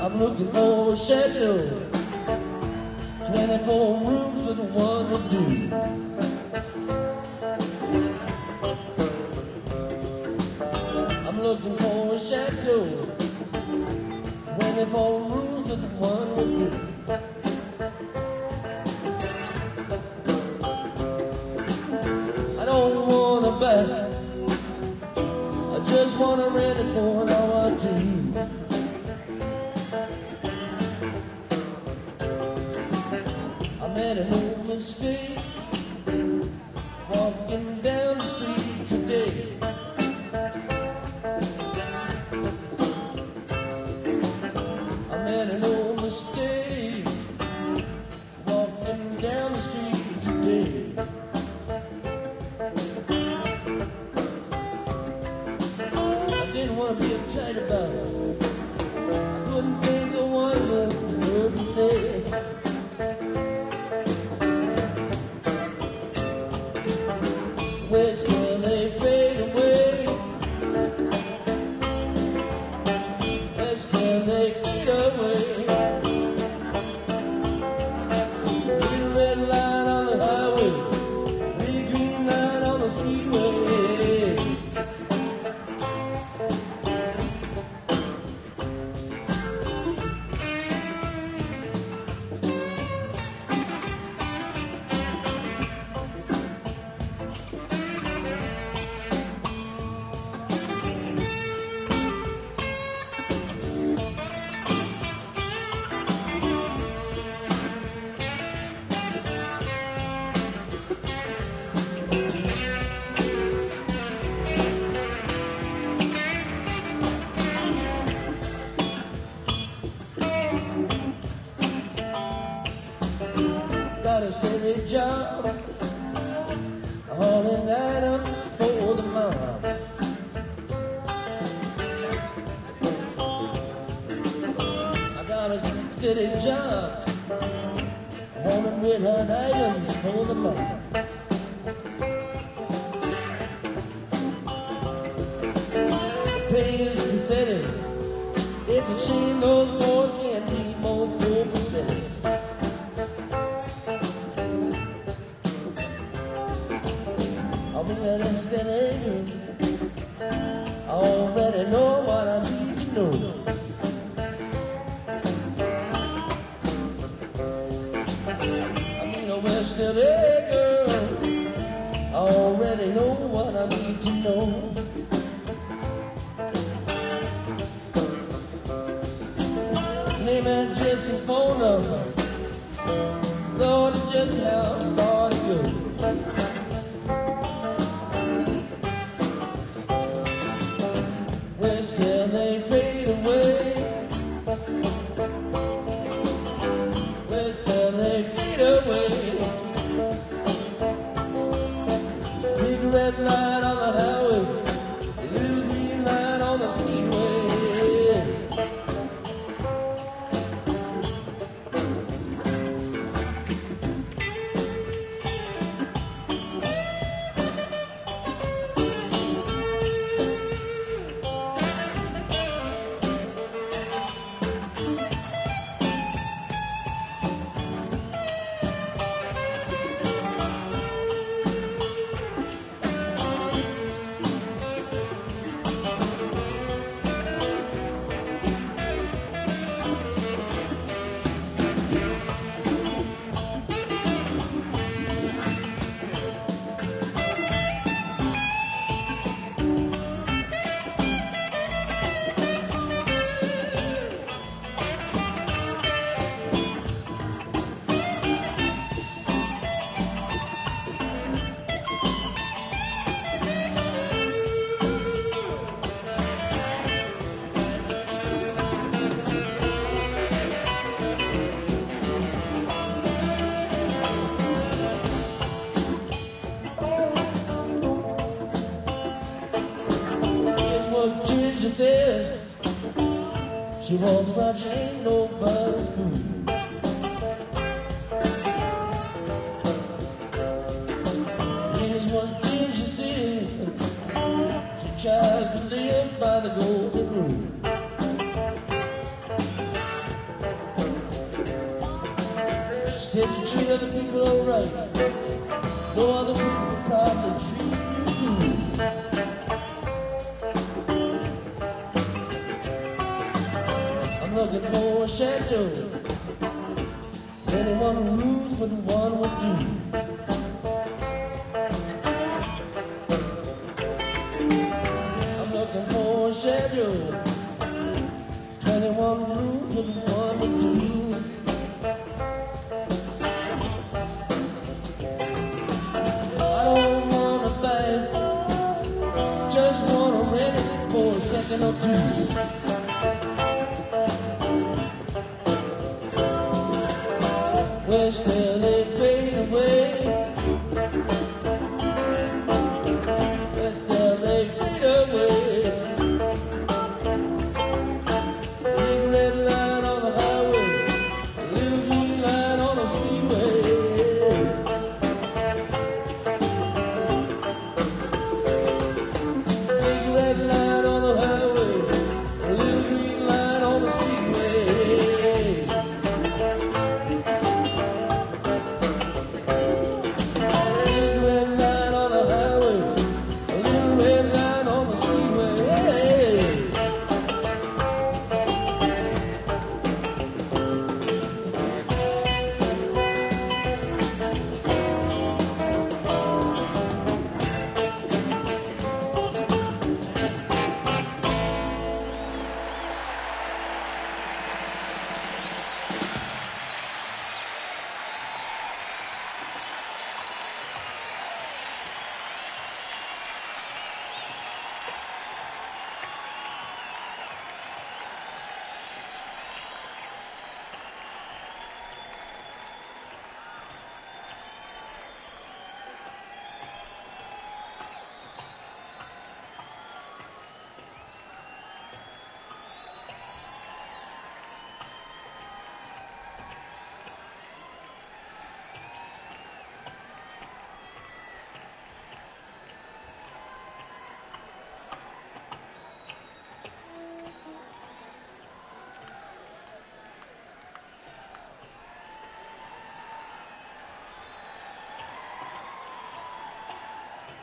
I'm looking for a chateau, 24 rooms with one to do. I'm looking for a chateau, 24 rooms with one to do. I don't wanna buy, I just wanna rent it for an hour or two. I made a no mistake walking down the street today. I made a no mistake walking down the street today. I didn't want to be uptight about it. I couldn't think of one word to say. Where's when they fade away? Where's when they fade away? Little red line on the highway, big green line on the speedway. Got a steady job, hauling items for the mob. I got a steady job, hauling red hot items for the mob. The pay is pathetic. It's a shame those boys can't be more copacetic. I'll be letting steady. I already know what I need to know. I mean a West LA girl. I already know what I need to know. Name, address, and phone number. Lord, just how far to go. West LA fade away. West LA fade away. Big red light on the highway, little green light on the speedway. Ginger says she wants fried, she ain't nobody's food. Here's what Ginger says, she tries to live by the golden rule. other people alright. No other people probably treat you good. I'm looking for a shadow, anyone who rules but one would do. I'm looking for a shadow, 21 rules but one would do.